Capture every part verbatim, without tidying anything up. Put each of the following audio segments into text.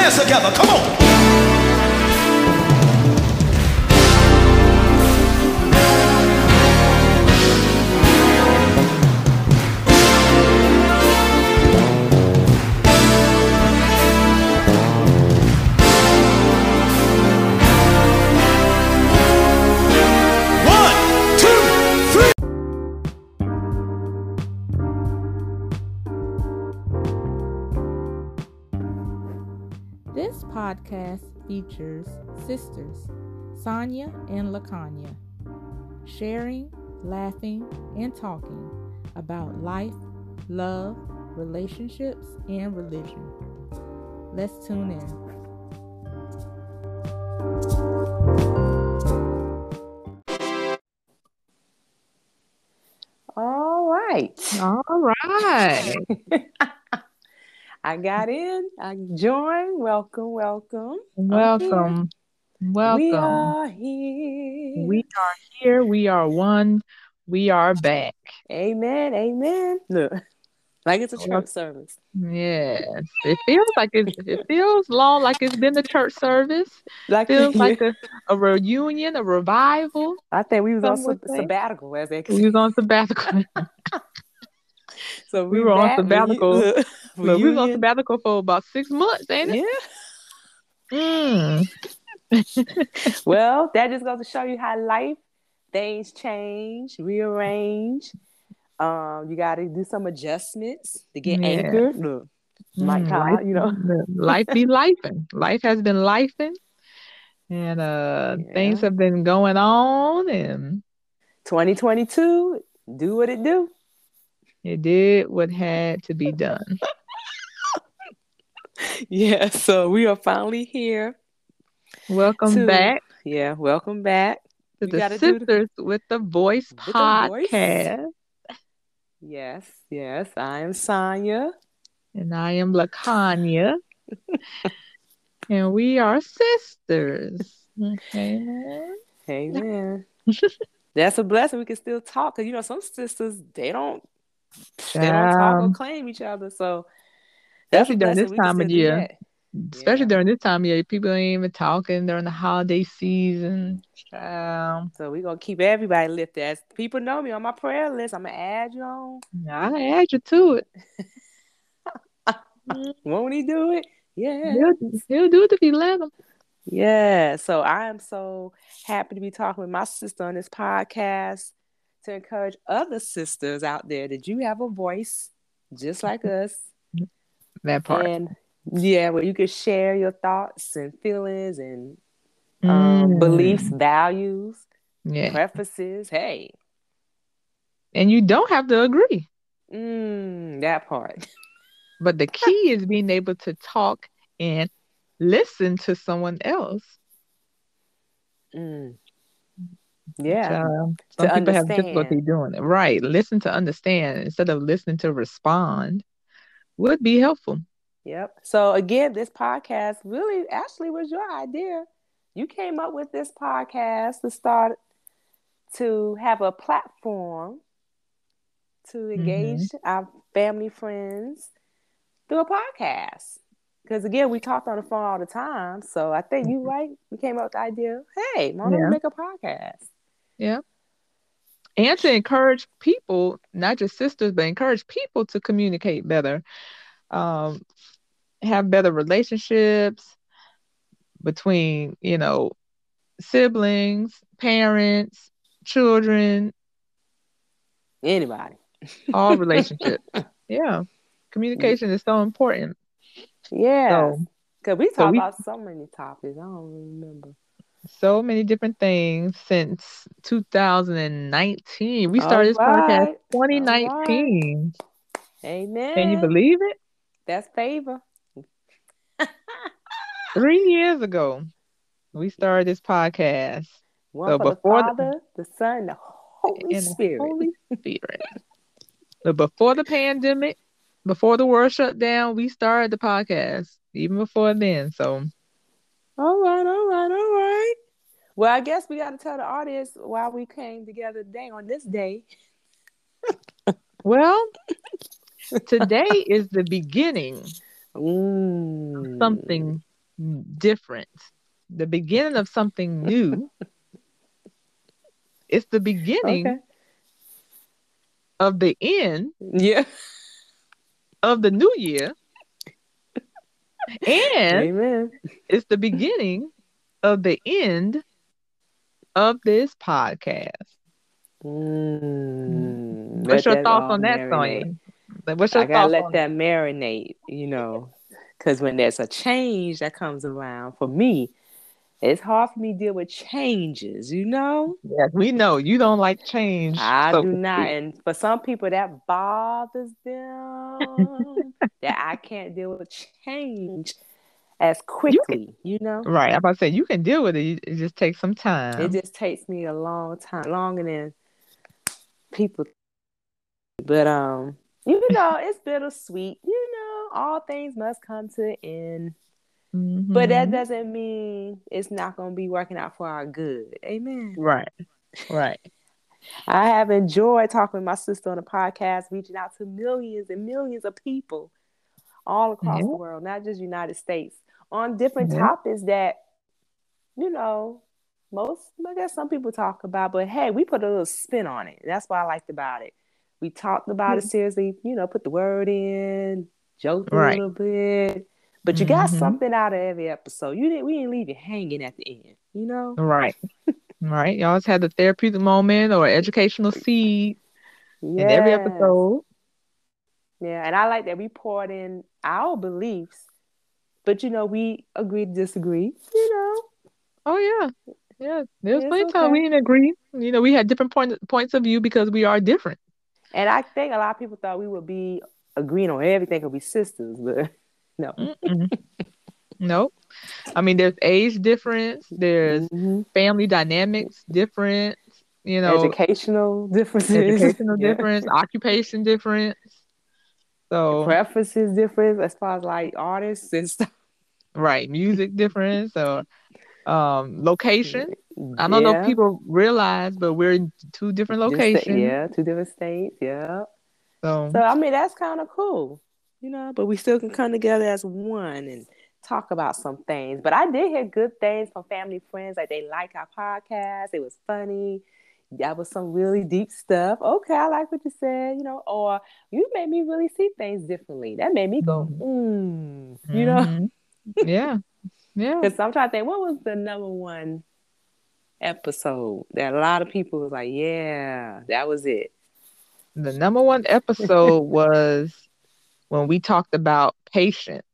hands together. Come on. This podcast features sisters Sonia and Lakanya sharing, laughing, and talking about life, love, relationships, and religion. Let's tune in. All right. All right. I got in. I joined. Welcome, welcome. Welcome. Welcome. We are here. We are here. We are one. We are back. Amen. Amen. Look, like it's a church service. Yes. It feels like it, it feels long, like it's been the church service. Like feels yeah. like a, a reunion, a revival. I think we was Some on would sab- say. sabbatical, as they We was on sabbatical. So we, we were back, on sabbatical. Reu- Look, we was on sabbatical for about six months, ain't it? Yeah. Mm. Well, that just goes to show you how life, things change, rearrange. Um, you got to do some adjustments to get Yeah. anchored. Look, Mike Mm, Todd, life, you know. life be lifing. Life has been lifing. And uh, Yeah. things have been going on. And twenty twenty-two, do what it do. It did what had to be done. Yeah, so we are finally here. Welcome to, back. Yeah, welcome back. To we the Sisters the, with the Voice with podcast. The voice. Yes, yes. I am Sonia. And I am Lakanya. And we are sisters. Amen. Amen. That's a blessing. We can still talk. Because, you know, some sisters, they don't, they don't talk or claim each other. So, that's especially during this time of year. Especially yeah. during this time of year. People ain't even talking during the holiday season. Um, so, we're going to keep everybody lifted. As people know me on my prayer list, I'm going to add you on. I'll add you to it. Won't he do it? Yeah. He'll, he'll do it if you let him. Yeah. So I am so happy to be talking with my sister on this podcast to encourage other sisters out there that you have a voice just like us. That part. And yeah, where you can share your thoughts and feelings and um, mm. beliefs, values, yeah. preferences. Hey. And you don't have to agree. Mm, that part. But the key is being able to talk and listen to someone else. Mm. Yeah. Which, uh, some to people understand. have difficulty doing it. Right. Listen to understand instead of listening to respond would be helpful. Yep. So again, this podcast really actually was your idea. You came up with this podcast to start to have a platform to engage mm-hmm. our family, friends through a podcast. Because again, we talked on the phone all the time. So I think you right. We came up with the idea, hey, why don't we make a podcast? Yeah. And to encourage people, not just sisters, but encourage people to communicate better, um, have better relationships between, you know, siblings, parents, children. Anybody. All relationships. Yeah. Communication is so important. Yeah. Because so, we talk so we, about so many topics. I don't remember. So many different things since two thousand nineteen. We started All this right. podcast twenty nineteen. Right. Amen. Can you believe it? That's favor. Three years ago, we started this podcast. One so for before the Father, the, the Son, and the Holy and Spirit. The Holy Spirit. So before the pandemic, before the world shut down, we started the podcast. Even before then, so. All right, all right, all right. Well, I guess we got to tell the audience why we came together today on this day. Well, today is the beginning mm. of something different, the beginning of something new. It's the beginning Okay. of the end Yeah. of the new year, and Amen. it's the beginning of the end of this podcast. Mm. Mm, What's let your that thoughts all on that, marinate. Sonya? Like, what's your I gotta thoughts let on it? that marinate, you know, because when there's a change that comes around, for me, it's hard for me to deal with changes, you know? Yes, we know you don't like change, I so do to not. speak. And for some people, that bothers them that I can't deal with change as You can, quickly, you know? right. I'm about to say you can deal with it. It just takes some It time. just takes me a long time, longer than people. But, um, you know, it's bittersweet. You know, all things must come to an end. But that Hmm. doesn't mean it's not going to be working out for our good. Amen. Right. Right. I have enjoyed talking with my sister on the podcast, reaching out to millions and millions of people all across the Yeah. world, not just United States, on different Yeah. topics that, you know, most, I guess some people talk about, but hey, we put a little spin on it. That's what I liked about it. We talked about it seriously, you know, put the word in, joked a Right. little bit, but you got Hmm. something out of every episode. You didn't, we didn't leave you hanging at the end, you know? Right. Right. You always had the therapeutic moment or educational seed in every Yes. episode. Yeah. And I like that we poured in our beliefs, but, you know, we agreed to disagree, you know? Oh yeah. Yeah. There's It's plenty of time we okay. didn't agree. You know, we had different point, points of view because we are different. And I think a lot of people thought we would be agreeing on everything, could be sisters, but no. Mm-mm. Nope. I mean, there's age difference, there's Mm-hmm. family dynamics different, you know, Educational differences, educational yeah. difference, occupation difference. So, Preferences difference as far as like artists and stuff. right, music difference or um location. I don't know if Yeah. people realize, but we're in two different Just locations. yeah, two different states. Yeah. So, So I mean that's kind of cool, you know. But we still can come together as one and talk about some things. But I did hear good things from family friends, like they like our podcast. It was funny. That was some really deep stuff. Okay, I like what you said, you know. Or you made me really see things differently. That made me go, mm-hmm. mm, you know. Mm-hmm. Yeah, yeah. Because I'm trying to think, what was the number one episode that a lot of people was like, yeah, that was it. The number one episode was when we talked about patience.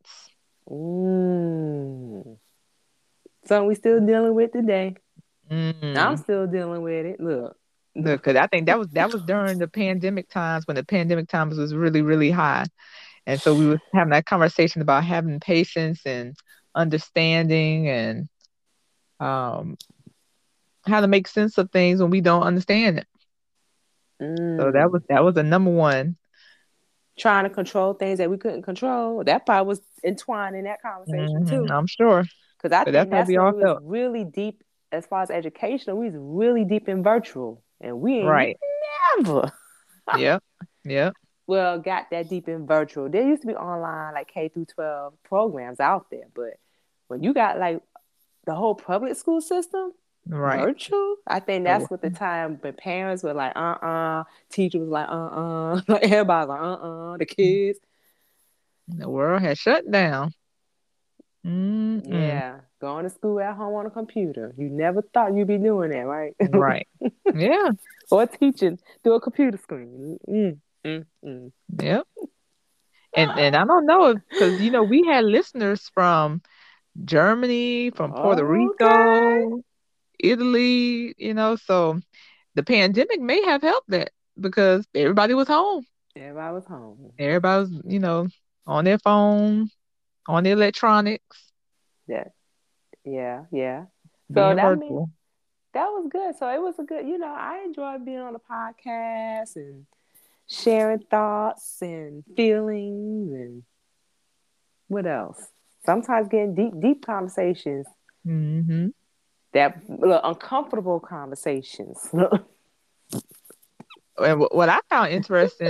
Mm. Something we still dealing with today. I'm Mm. still dealing with it. Look. Because I think that was that was during the pandemic times when the pandemic times was really really high, and so we was having that conversation about having patience and understanding and um how to make sense of things when we don't understand it. So that was Mm. that was the number one. Trying to control things that we couldn't control. That part was entwined in that conversation Hmm. too. I'm sure, Because I but that's think how that's we when all we was felt. really deep as far as education. We was really deep in virtual. And we ain't Right. never Yep. Yep. well got that deep in virtual. There used to be online like K through twelve programs out there. But when you got like the whole public school system, Right. virtual, I think So that's what the time when parents were like, uh uh, teacher was like, uh uh, like everybody was like, uh uh, the kids. the world has shut down. Mm-mm. Yeah, going to school at home on a computer. You never thought you'd be doing that, right? Right. Yeah. Or teaching through a computer screen. Mm, mm, mm. Yep. And and I don't know if because you know we had listeners from Germany, from Puerto Okay. Rico, Italy, you know, so the pandemic may have helped that because everybody was home. Everybody was home. Everybody was, you know, on their phone, on their electronics, Yeah, yeah, yeah. So being that means virtual. that was good. So it was a good, you know, I enjoyed being on the podcast and sharing thoughts and feelings and what else? Sometimes getting deep, deep conversations, Hmm. that little uncomfortable conversations. And wh- what I found interesting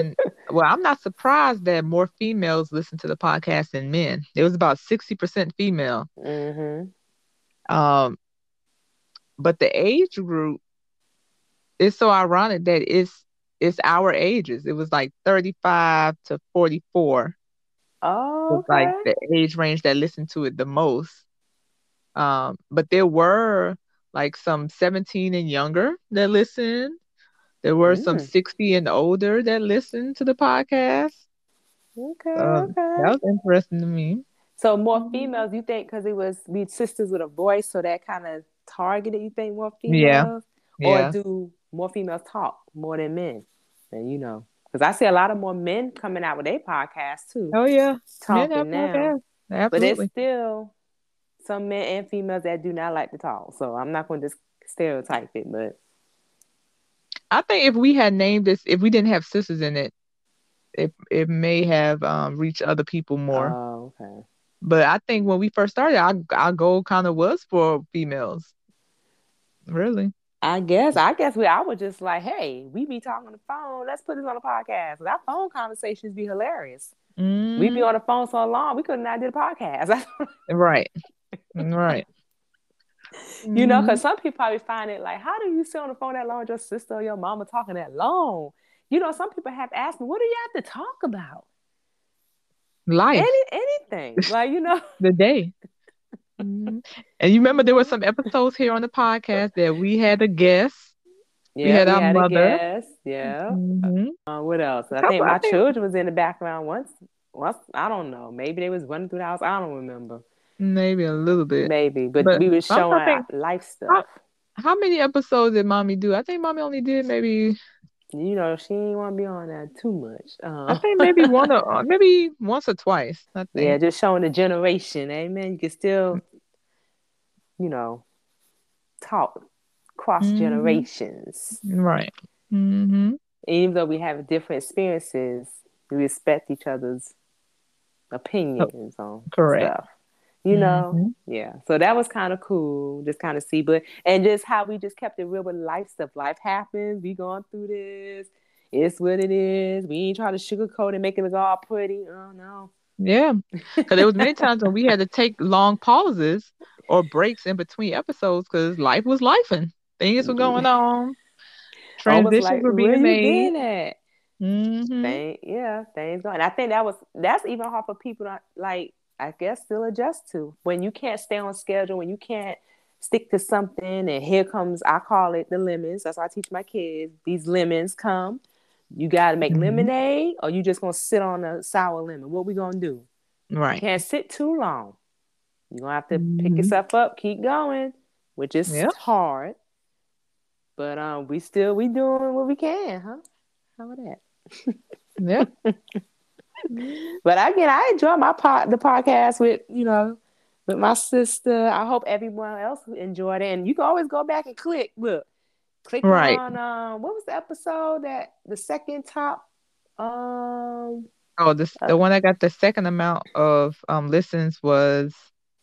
well, I'm not surprised that more females listen to the podcast than men. It was about sixty percent female. Mm-hmm. Um, but the age group is so ironic that it's it's our ages. It was like thirty-five to forty-four was Oh, like okay. the age range that listened to it the most. Um, but there were like some seventeen and younger that listened. There were some Mm. sixty and older that listened to the podcast. Okay, Um, okay. that was interesting to me. So more Mhm. females, you think, because it was we sisters with a voice, so that kind of targeted. You think more Yeah, females, or yeah. do more females talk more than men? And you know, because I see a lot of more men coming out with their podcasts too, Oh yeah. Men have talking now. podcasts. But there's Absolutely. still some men and females that do not like to talk. So I'm not going to just stereotype it, but I think if we had named this, if we didn't have sisters in it, it it may have um, reached other people more. oh, okay. But I think when we first started, our our goal kind of was for females. Really. I guess, I guess we, I was just like, hey, we be talking on the phone. Let's put this on the podcast. Our phone conversations be hilarious. We be Hmm. on the phone so long, we couldn't not do the podcast. Right. Right. You know, Hmm. because some people probably find it like, how do you sit on the phone that long with your sister or your mama talking that long? You know, some people have asked me, what do you have to talk about? Life. Any anything. Like, you know. The day. Mhm. And you remember there were some episodes here on the podcast that we had a guest. We Yeah, had we our had a mother. guest. Yeah. Hmm. Uh, what else? A I couple. think I my think children was in the background once. Once I don't know. Maybe they was running through the house. I don't remember. maybe a little bit, Maybe, but but we was I'm trying showing to think life how stuff. how many episodes did Mommy do? I think Mommy only did maybe. You know, she ain't want to be on that too much. I Uh, think maybe one or uh, maybe once or twice. I yeah, think. just showing the generation. Amen. You can still, you know, talk cross Hmm. generations. Right. Hmm. Even though we have different experiences, we respect each other's Oh, opinions on correct. stuff. You know, Hmm. yeah. So that was kind of cool, just kind of see, but and just how we just kept it real with life stuff. Life happens. We going through this. It's what it is. We ain't trying to sugarcoat and make it look all pretty. Oh no. Yeah, because there was many times when we had to take long pauses or breaks in between episodes because life was life and things were going on. Almost Transitions like were where being you made. been at? Hmm. Thing, yeah, things going. I think that was that's even hard for people to like. I guess still adjust to when you can't stay on schedule, when you can't stick to something, and here comes I call it the lemons. That's what I teach my kids. These lemons come. You got to make Hmm. lemonade, or you just gonna sit on a sour lemon. What we gonna do? You Right. can't sit too long. You're gonna have to pick Hmm. yourself up, keep going, which is Yeah. hard. But um, we still we doing what we can, huh? How about that? Yeah. Mhm. But again, I enjoy my pod, the podcast with you know, with my sister. I hope everyone else enjoyed it, and you can always go back and click. Look, click Right. on um, what was the episode that the second top um. Oh, this Uh, the one that got the second amount of um listens was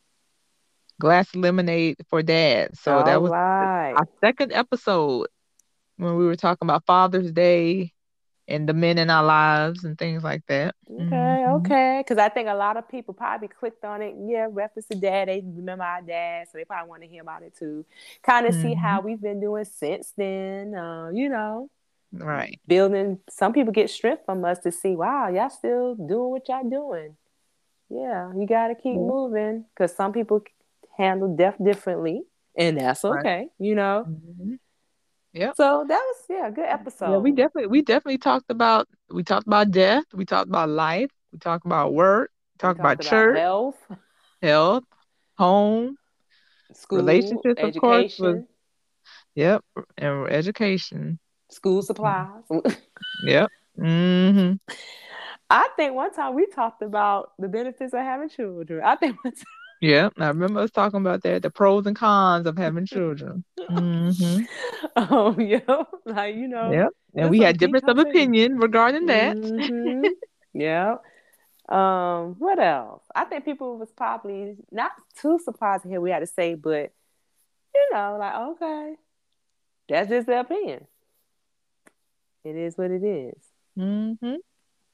Glass Lemonade for Dad. So all that was right. our second episode when we were talking about Father's Day and the men in our lives and things like that. Hmm. Okay, okay. Because I think a lot of people probably clicked on it. Yeah, reference to dad. They remember our dad, so they probably want to hear about it too. Kind of see Hmm. how we've been doing since then. Uh, you know, Right. building. Some people get strength from us to see, wow, y'all still doing what y'all doing. Yeah, you got to keep Yeah. moving because some people handle death differently, and that's Right. okay. You know. Hmm. Yep. So that was yeah, a good Yeah, we episode. definitely we definitely talked about we talked about death, we talked about life, we talked about work, we We talked talked about about church, health, health, home, school, relationships, of course, was education, yep, and education. school Mhm. supplies. Yep. Hmm. I think one time we talked about the benefits of having children. I think one Yep. I remember us talking about that, the pros and cons of having children. time, Hmm. um, yeah, like you know, Yep. And there's we some had deep difference of conversations. opinion regarding that. Mm-hmm. Yeah. Um, what else? I think people was probably not too surprised to hear we had to say, but you know, like okay, that's just their opinion. It is what it is. Hmm.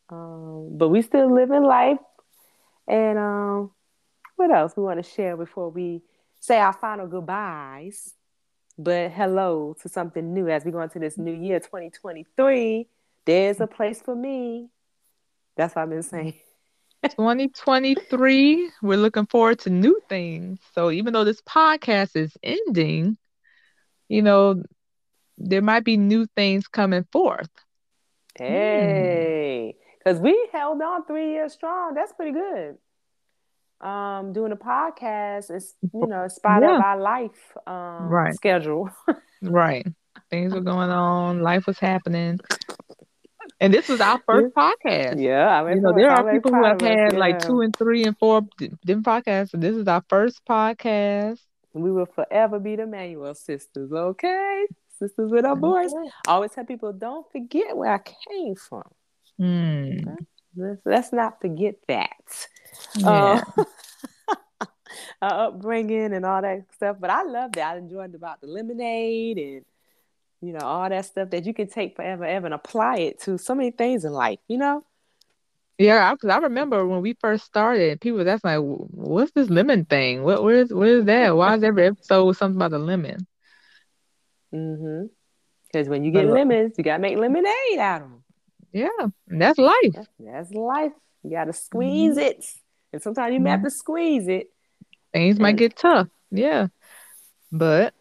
Um, but we still living life. And um, what else we want to share before we say our final goodbyes? But hello to something new as we go into this new year, twenty twenty-three. There's a place for me. That's what I've been saying. twenty twenty-three, we're looking forward to new things. So even though this podcast is ending, you know, there might be new things coming forth. Hmm. Hey, because we held on three years strong. That's pretty good. Um, doing a podcast is, you know, in spite of Yeah, our life um right, schedule. right. Things were going on, life was happening. And this was our first Yeah, podcast. yeah, I'm You very know, proud. there So I'm are very people who proud have of us. had like Yeah, two and three and four d- different podcasts. So this is our first podcast. we will forever be the Manuel sisters. Okay, sisters with a voice. Okay. I always tell people, don't forget where I came from. Hmm. Okay, let's, let's not forget that. Uh, Yeah. our upbringing and all that stuff. But I loved it. I enjoyed about the lemonade and you know all that stuff that you can take forever, ever and apply it to so many things in life. You know. Yeah, because I, 'cause I remember when we first started, people that's like, "Wh- what's this lemon thing? What, where's, where's that? Why is every episode something about a lemon?" Mm-hmm. Because when you But get look, lemons, you gotta make lemonade out of them. yeah, and that's life. That's, that's life. You gotta squeeze Mhm. it, and sometimes you may have Mhm. to squeeze it. Things might And get tough. Yeah, but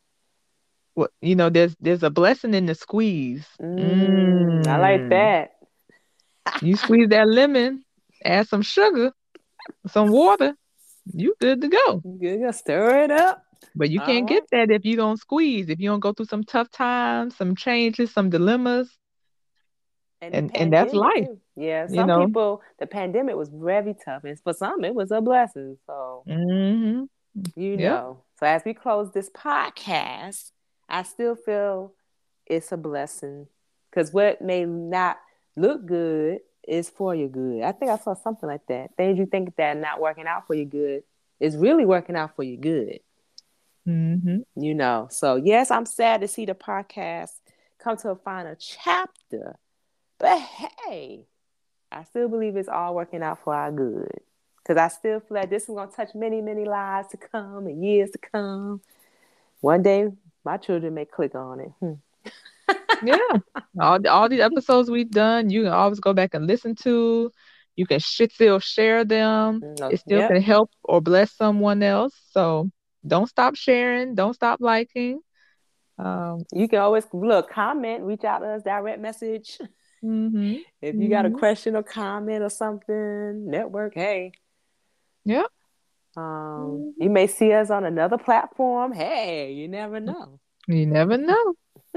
what you know, there's there's a blessing in the squeeze. mm, I like Mm. that. You squeeze that lemon, add some sugar, some water, you good to go. You gotta stir it up. But you All can't get right. that if you don't squeeze, if you don't go through some tough times, some changes, some dilemmas, And the and and that's pandemic life, too. Yeah, you some know. people the pandemic was very tough, and for some it was a blessing. So Mhm. you Yep. know. So as we close this podcast, I still feel it's a blessing because what may not look good is for your good. I think I saw something like that. Things you think that are not working out for your good is really working out for your good. Mhm. You know. So yes, I'm sad to see the podcast come to a final chapter, but hey, I still believe it's all working out for our good. Because I still feel like this is going to touch many, many lives to come and years to come. One day, my children may click on it. Hmm. Yeah. All the- all these episodes we've done, you can always go back and listen to. You can sh- still share them. Mm, It still can yep. help or bless someone else. So don't stop sharing. Don't stop liking. Um. You can always look, comment, reach out to us, direct message. Mhm. If you got a Mhm. question or comment or something, network, hey. Yeah. Um, Mhm. you may see us on another platform. Hey, you never know. You never know.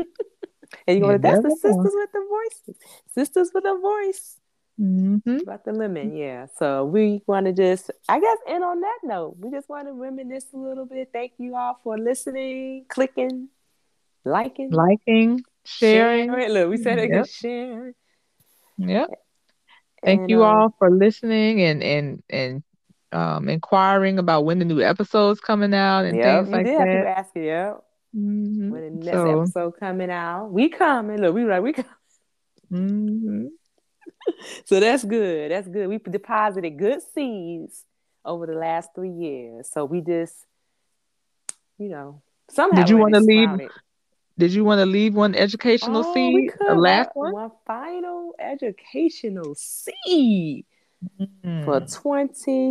And you're You going, that's the never know. sisters with the voices. Sisters with a voice. Mhm. About the lemon, yeah. So we want to just, I guess, end on that note. We just want to reminisce a little bit. Thank you all for listening, clicking, liking, Liking, sharing. sharing. Look, we said it again, Yep. sharing. Yep. Thank And you um, all for listening and and and um inquiring about when the new episode's coming out and yep, things you like did have that. people asking, yep, Hmm. when the next So, episode coming out. We coming. Look, we like we coming. hmm, So that's good. That's good. We deposited good seeds over the last three years. So we just, you know, some did have you want already to leave? sprouted. Did you want to leave one educational Oh, we seed? A could last one, one? one final educational seed for Mm. twenty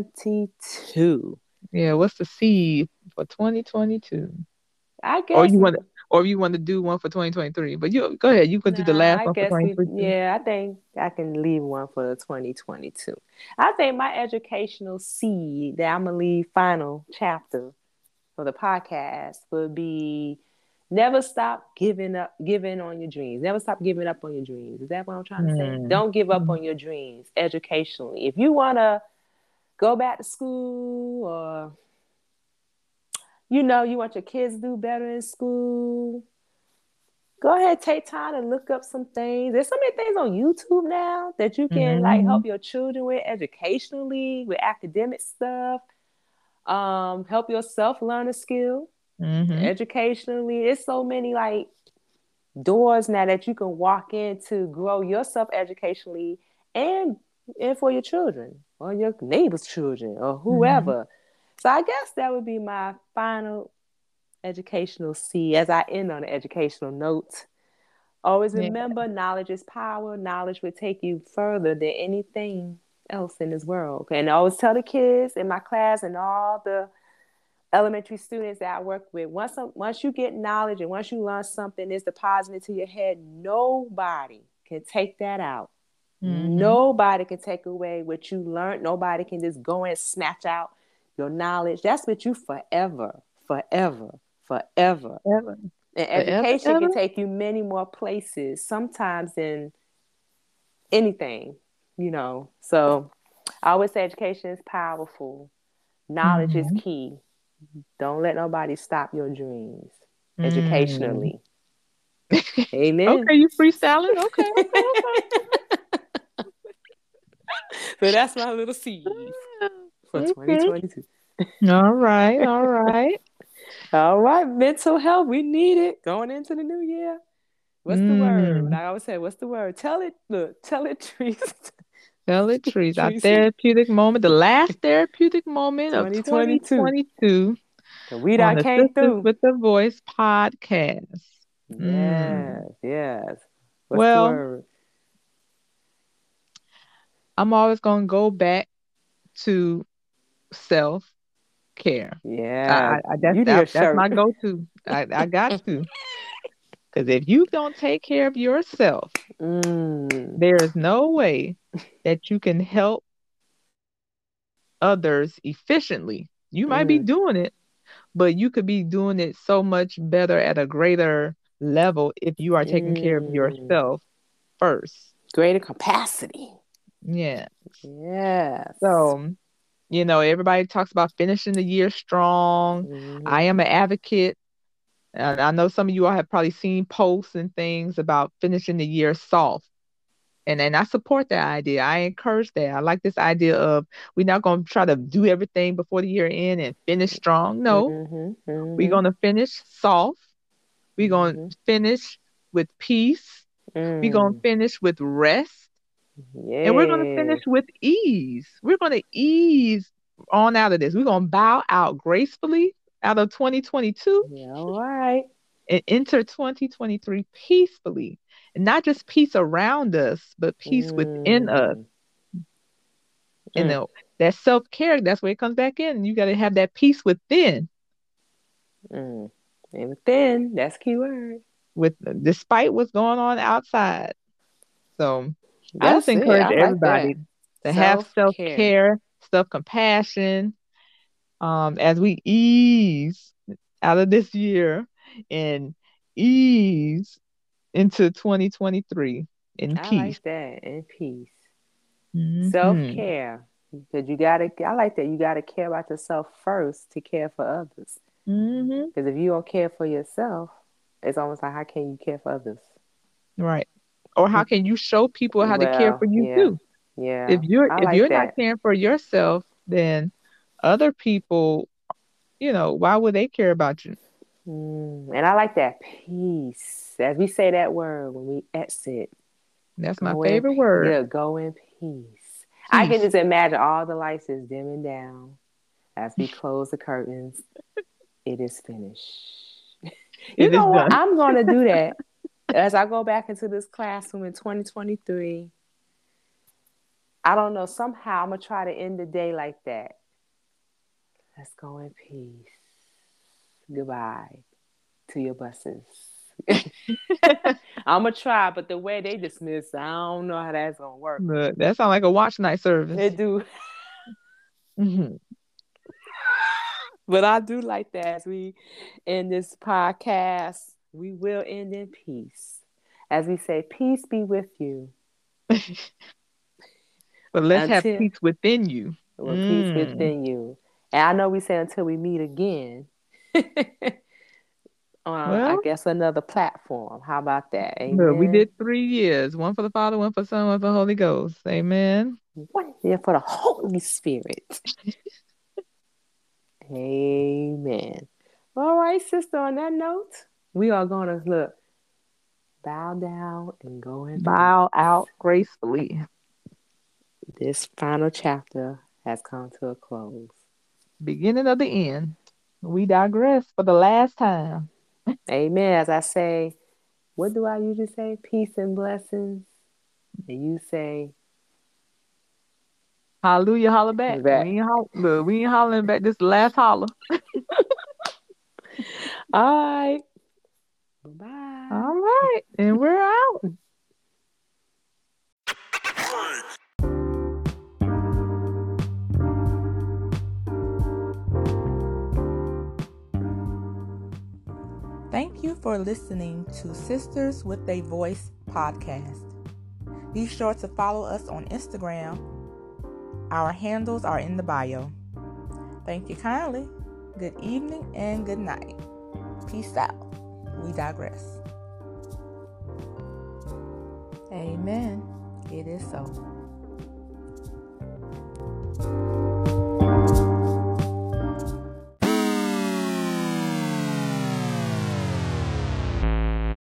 twenty-two. Yeah. What's the seed for twenty twenty-two? I Or guess you want to, or you want to do one for twenty twenty-three? But you go ahead. You could do the nah, last I one for guess we twenty twenty-two. yeah, I think I can leave one for the twenty twenty-two. I think my educational seed that I'm gonna leave final chapter for the podcast would be never stop giving up giving on your dreams. Never stop giving up on your dreams. Is that what I'm trying to say? Mm. Don't give up Mm. on your dreams educationally. If you wanna go back to school or you know you want your kids to do better in school, go ahead, take time to look up some things. There's so many things on YouTube now that you can like Mhm. help your children with educationally, with academic stuff. Um, help yourself learn a skill Mhm. educationally. It's so many like doors now that you can walk in to grow yourself educationally and and for your children or your neighbor's children or Mm-hmm. whoever. So I guess that would be my final educational C as I end on an educational note. Always Yeah. remember, knowledge is power. Knowledge will take you further than anything else in this world. And I always tell the kids in my class and all the elementary students that I work with, once once you get knowledge and once you learn something, it's deposited into your head. Nobody can take that out. Mm-hmm. Nobody can take away what you learned. Nobody can just go and snatch out your knowledge. That's with you forever, forever, forever. Ever. And Forever, education ever. can take you many more places, sometimes than anything, you know. So I always say education is powerful. Knowledge is Mm-hmm. key. Don't let nobody stop your dreams Mm. educationally. Amen. Okay, you freestyling? Okay, okay, So that's my little seed for okay. Okay. twenty twenty-two. All right, all right. All right, mental health. We need it going into the new year. What's the word? Mm. Like I always say, what's the word? Tell it, look, tell it, Teresa. Tell it, trees. Our Teresa, therapeutic moment, the last therapeutic moment of twenty twenty-two. twenty twenty-two We on done the came Sisters through. with the Voice podcast. Mm. Yes, yes. What's the Well, word? I'm always going to go back to self care. I, I, Yeah, I that's you need a that, that's my shirt. go-to. I, I got to, because if you don't take care of yourself, Mm, there is no way that you can help others efficiently. You might be mm, doing it, but you could be doing it so much better at a greater level if you are taking care of mm. yourself first. Greater capacity. Yeah. Yes. So, you know, everybody talks about finishing the year strong. I Mm-hmm. am an advocate. And I know some of you all have probably seen posts and things about finishing the year soft. And and I support that idea. I encourage that. I like this idea of we're not going to try to do everything before the year end and finish strong. No, Mm-hmm. we're Mm-hmm. going to finish soft. We're going Mm-hmm. to finish with peace. We're going to Mm. finish with rest. And we're going to Yeah. finish with ease. We're going to ease on out of this. We're going to bow out gracefully out of twenty twenty-two Yeah. All right. and enter twenty twenty-three peacefully. And not just peace around us, but peace within us. Mm. You Mm. know, that self care, that's where it comes back in. You got to have that peace within, Mm. And within, that's key word. with despite what's going on outside. So I just That's it. encourage I like everybody that. to have Self self care. care, self compassion, um, as we ease out of this year and ease into twenty twenty-three in I like peace. that. And peace. Self Hmm. care. Because you gotta I like that you gotta care about yourself first to care for others. Hmm. Because if you don't care for yourself, it's almost like how can you care for others? Right. Or how can you show people how to care for Well, you yeah. too? If Yeah. you're I if like you're not that. caring for yourself, then other people, you know, why would they care about you? Mm. And I like that peace. As we say that word when we exit, That's my go in favorite word. yeah, go in peace. I can Peace. just imagine all the lights is dimming down as we close the curtains. It is finished. You It is know what? done. I'm gonna do that as I go back into this classroom in twenty twenty-three. I don't know. Somehow I'm gonna try to end the day like that. Let's go in peace. Goodbye to your buses. I'm gonna try, but the way they dismiss, I don't know how that's gonna work. Look, that sounds like a watch night service. It do, Hmm. but I do like that. As we end this podcast, we will end in peace. As we say, peace be with you. But let's have Until peace within you. with peace Mm. within you. And I know we say until we meet again. On I Well, guess another platform. How about that? look, we Amen. did three years. One for the Father, one for the Son, one for the Holy Ghost. Amen. One year for the Holy Spirit. Amen. All right, sister. On that note, we are gonna look. bow down and go in Bow peace. out gracefully. This final chapter has come to a close. Beginning of the end. We digress for the last time. Amen. As I say, what do I usually say? Peace and blessings. And you say, Hallelujah, holler back. back. We ain't holler, look, we ain't hollering back. This the last holler. All right. Bye-bye. All right. And we're out. Thank you for listening to Sisters with a Voice podcast. Be sure to follow us on Instagram. Our handles are in the bio. Thank you kindly. Good evening and good night. Peace out. We digress. Amen. It is so.